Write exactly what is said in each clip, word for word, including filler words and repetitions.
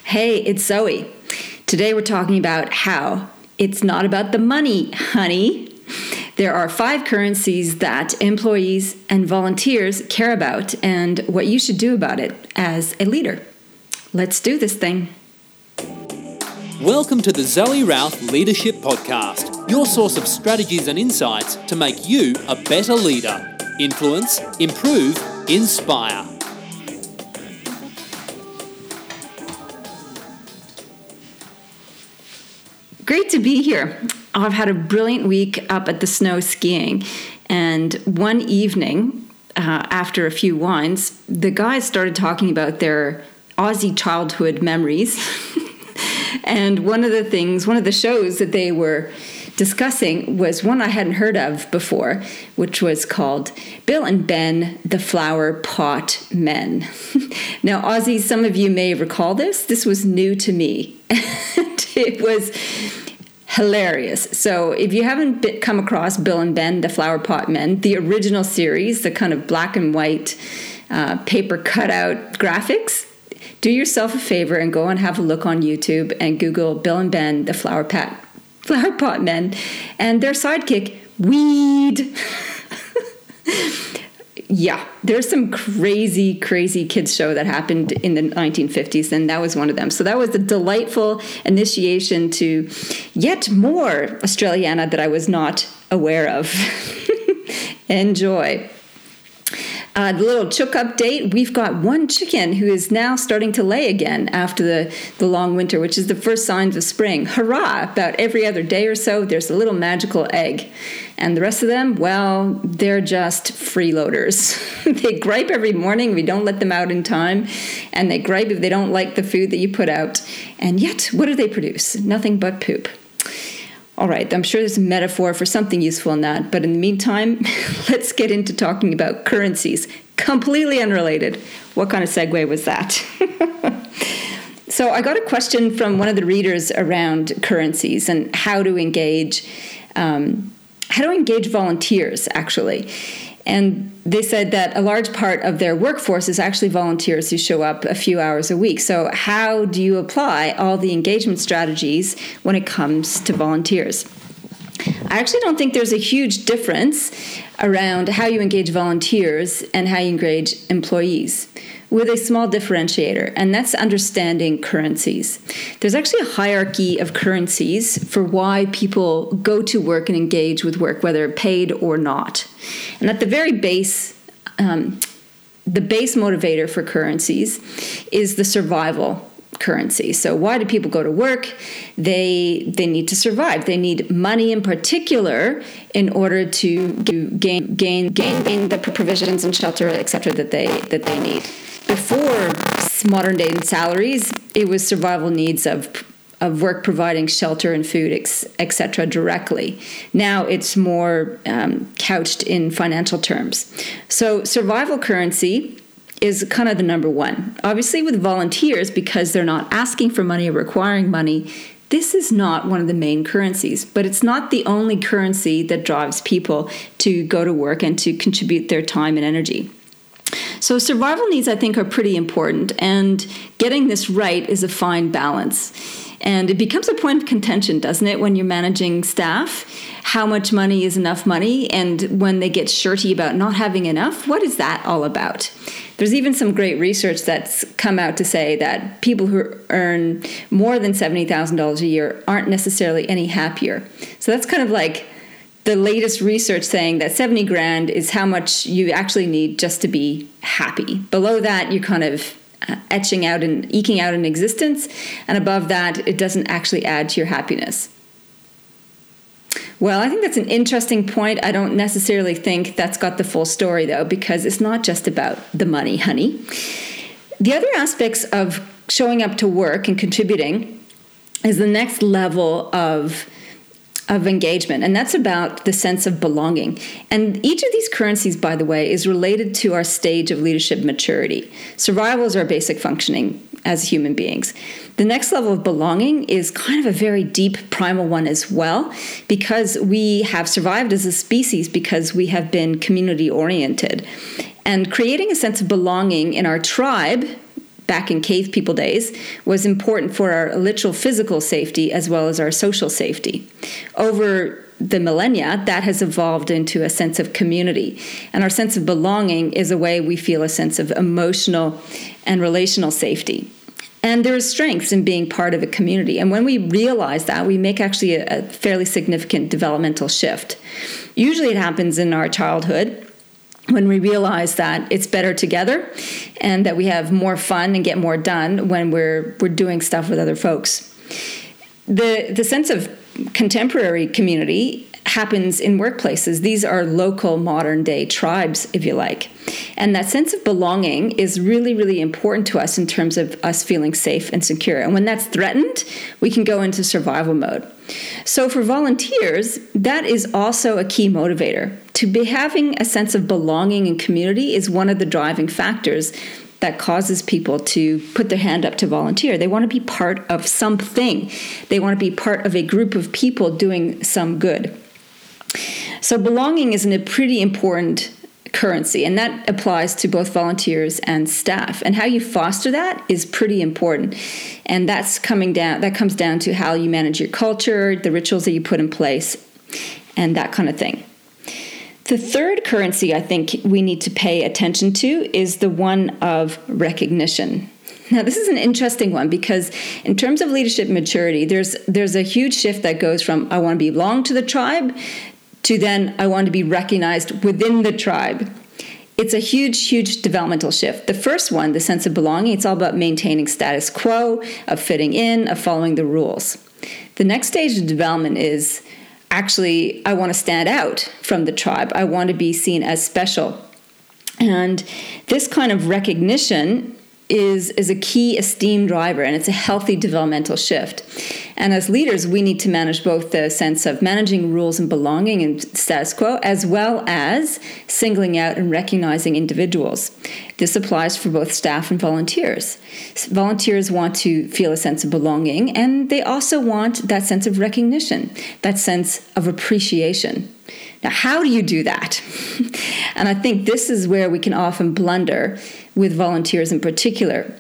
Hey, it's Zoe. Today we're talking about how it's not about the money, honey. There are five currencies that employees and volunteers care about and what you should do about it as a leader. Let's do this thing. Welcome to the Zoe Routh Leadership Podcast, your source of strategies and insights to make you a better leader. Influence, improve, inspire. Great to be here. I've had a brilliant week up at the snow skiing, and one evening, uh, after a few wines, the guys started talking about their Aussie childhood memories. And one of the things, one of the shows that they were discussing was one I hadn't heard of before, which was called Bill and Ben, the Flower Pot Men. Now, Aussies, some of you may recall this. This was new to me. It was hilarious. So if you haven't been, come across Bill and Ben, the Flower Pot Men, the original series, the kind of black and white uh, paper cutout graphics, do yourself a favor and go and have a look on YouTube and Google Bill and Ben, the Flower Pot, Flower Pot Men, and their sidekick, Weed. Yeah, there's some crazy, crazy kids show that happened in the nineteen fifties, and that was one of them. So that was a delightful initiation to yet more Australiana that I was not aware of. Enjoy. Uh, the little chook update, we've got one chicken who is now starting to lay again after the, the long winter, which is the first signs of spring. Hurrah! About every other day or so, there's a little magical egg. And the rest of them, well, they're just freeloaders. They gripe every morning. We don't let them out in time. And they gripe if they don't like the food that you put out. And yet, what do they produce? Nothing but poop. All right, I'm sure there's a metaphor for something useful in that. But in the meantime, let's get into talking about currencies. Completely unrelated. What kind of segue was that? So I got a question from one of the readers around currencies and how to engage, um, how to engage volunteers, actually. And they said that a large part of their workforce is actually volunteers who show up a few hours a week. So how do you apply all the engagement strategies when it comes to volunteers? I actually don't think there's a huge difference around how you engage volunteers and how you engage employees, with a small differentiator, and that's understanding currencies. There's actually a hierarchy of currencies for why people go to work and engage with work, whether paid or not. And at the very base, um, the base motivator for currencies is the survival currency. So why do people go to work? They they need to survive. They need money in particular in order to gain gain gain, gain the provisions and shelter, et cetera, that they that they need. Before modern day salaries, it was survival needs of of work providing shelter and food, et cetera, directly. Now it's more um, couched in financial terms. So survival currency is kind of the number one. Obviously with volunteers, because they're not asking for money or requiring money, this is not one of the main currencies, but it's not the only currency that drives people to go to work and to contribute their time and energy. So survival needs, I think, are pretty important, and getting this right is a fine balance. And it becomes a point of contention, doesn't it, when you're managing staff? How much money is enough money? And when they get shirty about not having enough, what is that all about? There's even some great research that's come out to say that people who earn more than seventy thousand dollars a year aren't necessarily any happier. So that's kind of like the latest research saying that seventy grand is how much you actually need just to be happy. Below that, you're kind of uh, etching out and eking out an existence. And above that, it doesn't actually add to your happiness. Well, I think that's an interesting point. I don't necessarily think that's got the full story, though, because it's not just about the money, honey. The other aspects of showing up to work and contributing is the next level of of engagement, and that's about the sense of belonging. And each of these currencies, by the way, is related to our stage of leadership maturity. Survival is our basic functioning as human beings. The next level of belonging is kind of a very deep primal one as well, because we have survived as a species because we have been community oriented. And creating a sense of belonging in our tribe back in cave people days was important for our literal physical safety as well as our social safety. Over the millennia, that has evolved into a sense of community. And our sense of belonging is a way we feel a sense of emotional and relational safety. And there is strengths in being part of a community. And when we realize that, we make actually a, a fairly significant developmental shift. Usually it happens in our childhood when we realize that it's better together and that we have more fun and get more done when we're we're doing stuff with other folks. The the sense of contemporary community happens in workplaces. These are local modern day tribes, if you like. And that sense of belonging is really, really important to us in terms of us feeling safe and secure. And when that's threatened, we can go into survival mode. So for volunteers, that is also a key motivator. To be having a sense of belonging and community is one of the driving factors that causes people to put their hand up to volunteer. They want to be part of something. They want to be part of a group of people doing some good. So belonging is a pretty important currency, and that applies to both volunteers and staff. And how you foster that is pretty important. And that's coming down, that comes down to how you manage your culture, the rituals that you put in place, and that kind of thing. The third currency I think we need to pay attention to is the one of recognition. Now, this is an interesting one because in terms of leadership maturity, there's there's a huge shift that goes from I want to belong to the tribe to then I want to be recognized within the tribe. It's a huge, huge developmental shift. The first one, the sense of belonging, it's all about maintaining status quo, of fitting in, of following the rules. The next stage of development is actually, I want to stand out from the tribe. I want to be seen as special. And this kind of recognition is, is a key esteem driver, and it's a healthy developmental shift. And as leaders, we need to manage both the sense of managing rules and belonging and status quo, as well as singling out and recognizing individuals. This applies for both staff and volunteers. Volunteers want to feel a sense of belonging, and they also want that sense of recognition, that sense of appreciation. Now, how do you do that? And I think this is where we can often blunder with volunteers in particular,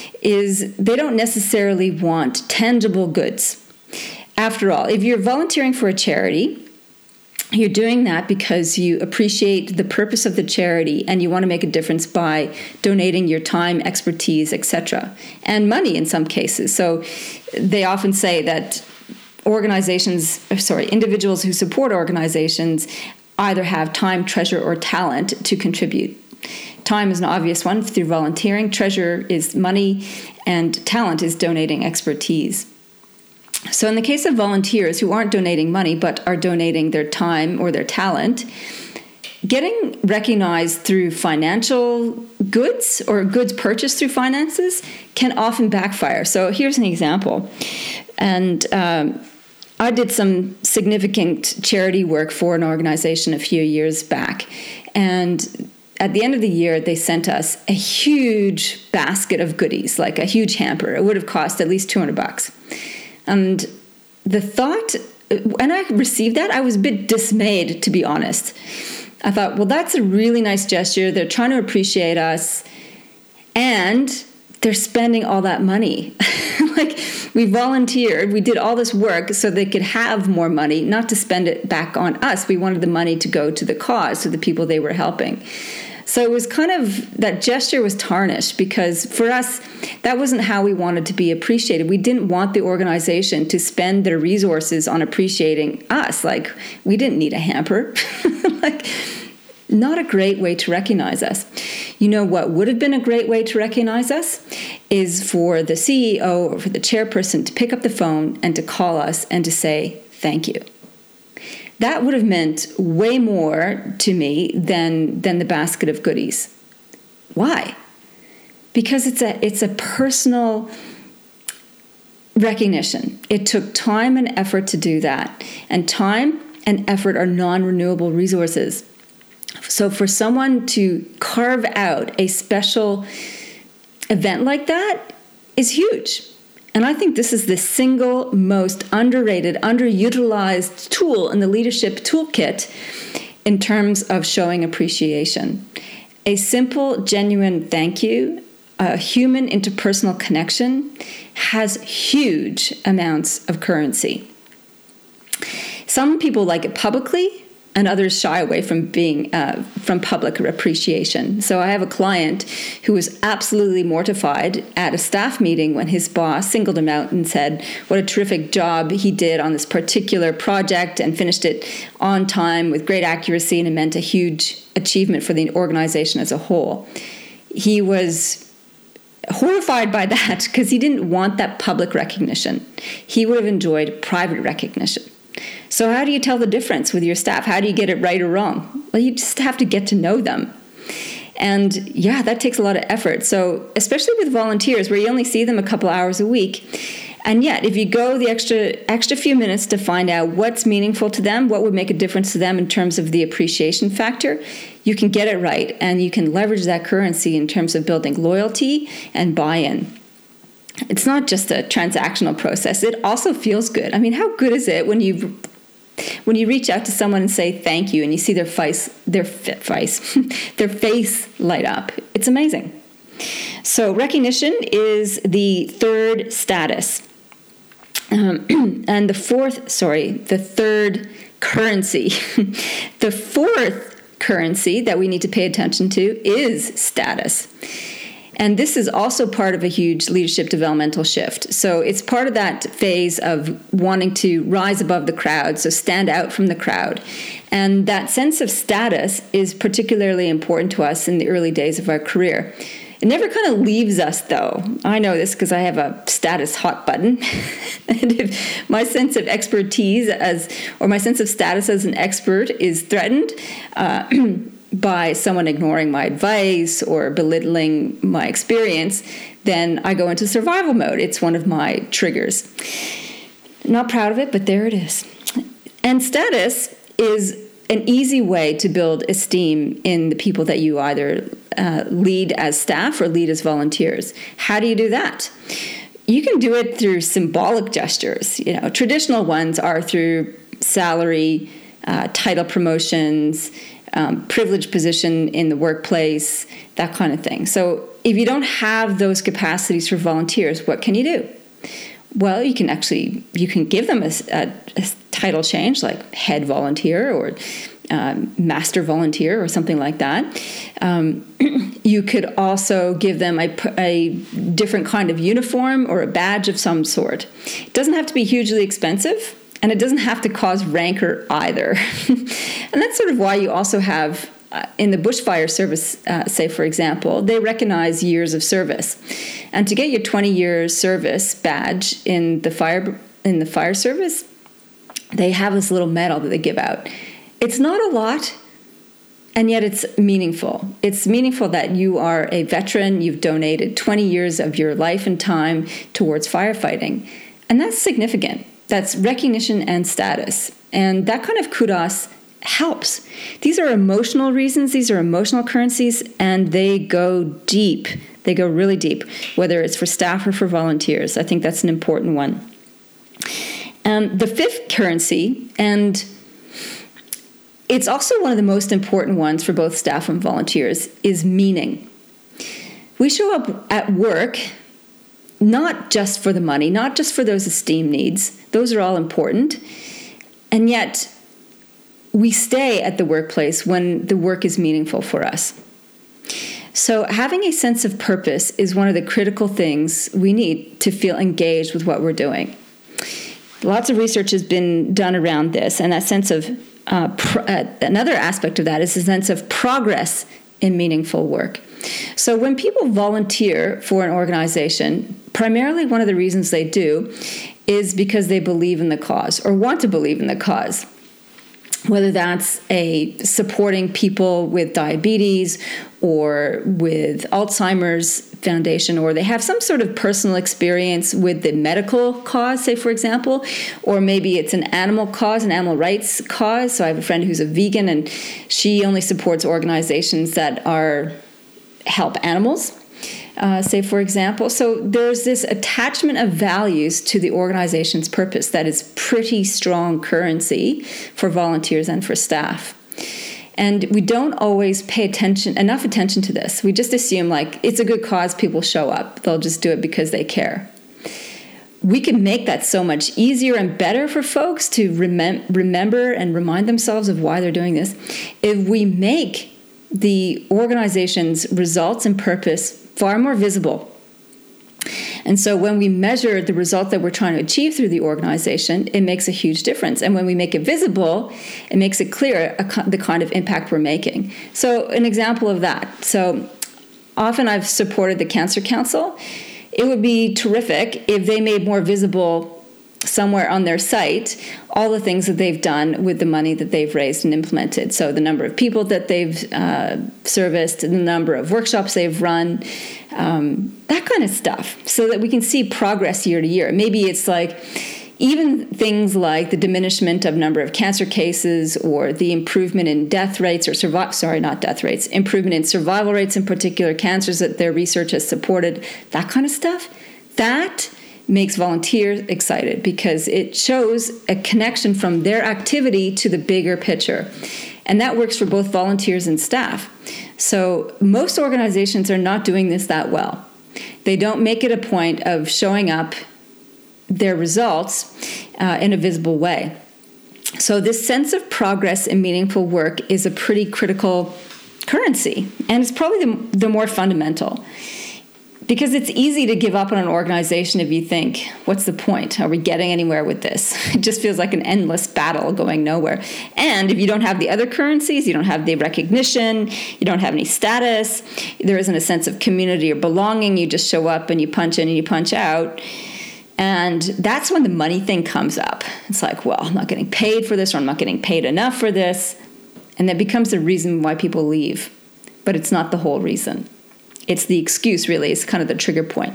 is they don't necessarily want tangible goods. After all, if you're volunteering for a charity, you're doing that because you appreciate the purpose of the charity and you want to make a difference by donating your time, expertise, et cetera, and money in some cases. So they often say that organizations, sorry, individuals who support organizations either have time, treasure, or talent to contribute. Time is an obvious one through volunteering. Treasure is money, and talent is donating expertise. So in the case of volunteers who aren't donating money but are donating their time or their talent, getting recognized through financial goods or goods purchased through finances can often backfire. So here's an example. And um, I did some significant charity work for an organization a few years back. And at the end of the year, they sent us a huge basket of goodies, like a huge hamper. It would have cost at least two hundred bucks. And the thought, when I received that, I was a bit dismayed, to be honest. I thought, well, that's a really nice gesture. They're trying to appreciate us, and they're spending all that money. Like, we volunteered, we did all this work so they could have more money, not to spend it back on us. We wanted the money to go to the cause, to the people they were helping. So it was kind of, that gesture was tarnished because for us, that wasn't how we wanted to be appreciated. We didn't want the organization to spend their resources on appreciating us. Like, we didn't need a hamper. Like, not a great way to recognize us. You know what would have been a great way to recognize us is for the C E O or for the chairperson to pick up the phone and to call us and to say, thank you. That would have meant way more to me than, than the basket of goodies. Why? Because it's a, it's a personal recognition. It took time and effort to do that. And time and effort are non-renewable resources. So for someone to carve out a special event like that is huge. And I think this is the single most underrated, underutilized tool in the leadership toolkit in terms of showing appreciation. A simple, genuine thank you a human interpersonal connection has huge amounts of currency. Some people like it publicly, and others shy away from being uh, from public appreciation. So I have a client who was absolutely mortified at a staff meeting when his boss singled him out and said what a terrific job he did on this particular project and finished it on time with great accuracy, and it meant a huge achievement for the organization as a whole. He was horrified by that because he didn't want that public recognition. He would have enjoyed private recognition. So how do you tell the difference with your staff? How do you get it right or wrong? Well, you just have to get to know them. And yeah, that takes a lot of effort. So especially with volunteers where you only see them a couple hours a week. And yet, if you go the extra extra few minutes to find out what's meaningful to them, what would make a difference to them in terms of the appreciation factor, you can get it right. And you can leverage that currency in terms of building loyalty and buy-in. It's not just a transactional process. It also feels good. I mean, how good is it when you when you reach out to someone and say thank you, and you see their face their face their face light up? It's amazing. So recognition is the third status, um, and the fourth. Sorry, the third currency. The fourth currency that we need to pay attention to is status. And this is also part of a huge leadership developmental shift. So it's part of that phase of wanting to rise above the crowd, so stand out from the crowd. And that sense of status is particularly important to us in the early days of our career. It never kind of leaves us, though. I know this because I have a status hot button. And if my sense of expertise as, or my sense of status as an expert is threatened, uh, by someone ignoring my advice or belittling my experience, then I go into survival mode. It's one of my triggers. Not proud of it, but there it is. And status is an easy way to build esteem in the people that you either uh, lead as staff or lead as volunteers. How do you do that? You can do it through symbolic gestures. You know, traditional ones are through salary, uh, title promotions, Um, privileged position in the workplace, that kind of thing. So if you don't have those capacities for volunteers, what can you do? Well, you can actually, you can give them a, a, a title change like head volunteer or um, master volunteer or something like that. Um, you could also give them a, a different kind of uniform or a badge of some sort. It doesn't have to be hugely expensive. And it doesn't have to cause rancor either. And that's sort of why you also have, uh, in the bushfire service, uh, say, for example, they recognize years of service. And to get your twenty-year service badge in the fire in the fire service, they have this little medal that they give out. It's not a lot, and yet it's meaningful. It's meaningful that you are a veteran, you've donated twenty years of your life and time towards firefighting. And that's significant. That's recognition and status. And that kind of kudos helps. These are emotional reasons. These are emotional currencies, and they go deep. They go really deep, whether it's for staff or for volunteers. I think that's an important one. Um, the fifth currency, and it's also one of the most important ones for both staff and volunteers, is meaning. We show up at work not just for the money, not just for those esteem needs. Those are all important. And yet, we stay at the workplace when the work is meaningful for us. So having a sense of purpose is one of the critical things we need to feel engaged with what we're doing. Lots of research has been done around this, and that sense of, uh, pr- uh, another aspect of that is a sense of progress in meaningful work. So when people volunteer for an organization, primarily one of the reasons they do is because they believe in the cause or want to believe in the cause. Whether that's a supporting people with diabetes or with Alzheimer's Foundation, or they have some sort of personal experience with the medical cause, say, for example, or maybe it's an animal cause, an animal rights cause. So I have a friend who's a vegan, and she only supports organizations that are help animals, uh, say, for example. So there's this attachment of values to the organization's purpose that is pretty strong currency for volunteers and for staff. And we don't always pay attention, enough attention to this. We just assume like it's a good cause, people show up. They'll just do it because they care. We can make that so much easier and better for folks to remem- remember and remind themselves of why they're doing this if we make the organization's results and purpose far more visible. And so when we measure the result that we're trying to achieve through the organization, it makes a huge difference. And when we make it visible, it makes it clear a, the kind of impact we're making. So an example of that. So often I've supported the Cancer Council. It would be terrific if they made more visible somewhere on their site all the things that they've done with the money that they've raised and implemented. So the number of people that they've uh, serviced, the number of workshops they've run, um, that kind of stuff, so that we can see progress year to year. Maybe it's like even things like the diminishment of number of cancer cases or the improvement in death rates or survival, sorry, not death rates, improvement in survival rates in particular cancers that their research has supported, that kind of stuff. That makes volunteers excited because it shows a connection from their activity to the bigger picture. And that works for both volunteers and staff. So most organizations are not doing this that well. They don't make it a point of showing up their results uh, in a visible way. So this sense of progress and meaningful work is a pretty critical currency, and it's probably the, the more fundamental. Because it's easy to give up on an organization if you think, what's the point? Are we getting anywhere with this? It just feels like an endless battle going nowhere. And if you don't have the other currencies, you don't have the recognition, you don't have any status, there isn't a sense of community or belonging, you just show up and you punch in and you punch out. And that's when the money thing comes up. It's like, well, I'm not getting paid for this, or I'm not getting paid enough for this. And that becomes the reason why people leave. But it's not the whole reason. It's the excuse, really. It's kind of the trigger point.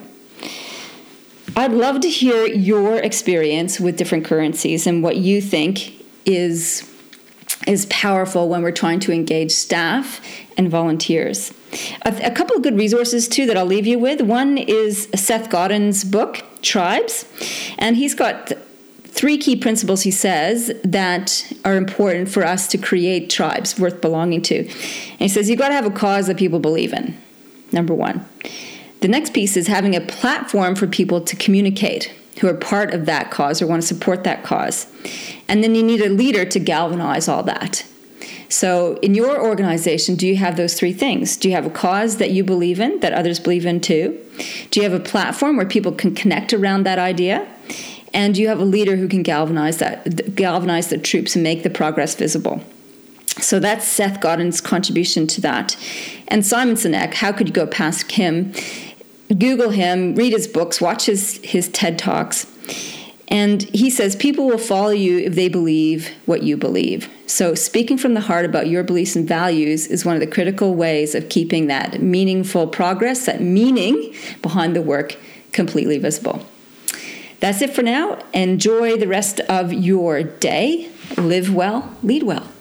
I'd love to hear your experience with different currencies and what you think is, is powerful when we're trying to engage staff and volunteers. A, a couple of good resources, too, that I'll leave you with. One is Seth Godin's book, Tribes. And he's got three key principles, he says, that are important for us to create tribes worth belonging to. And he says, you've got to have a cause that people believe in. Number one. The next piece is having a platform for people to communicate who are part of that cause or want to support that cause. And then you need a leader to galvanize all that. So in your organization, do you have those three things? Do you have a cause that you believe in, that others believe in too? Do you have a platform where people can connect around that idea? And do you have a leader who can galvanize that, galvanize the troops and make the progress visible? So that's Seth Godin's contribution to that. And Simon Sinek, how could you go past him? Google him, read his books, watch his, his TED Talks. And he says people will follow you if they believe what you believe. So speaking from the heart about your beliefs and values is one of the critical ways of keeping that meaningful progress, that meaning behind the work, completely visible. That's it for now. Enjoy the rest of your day. Live well, lead well.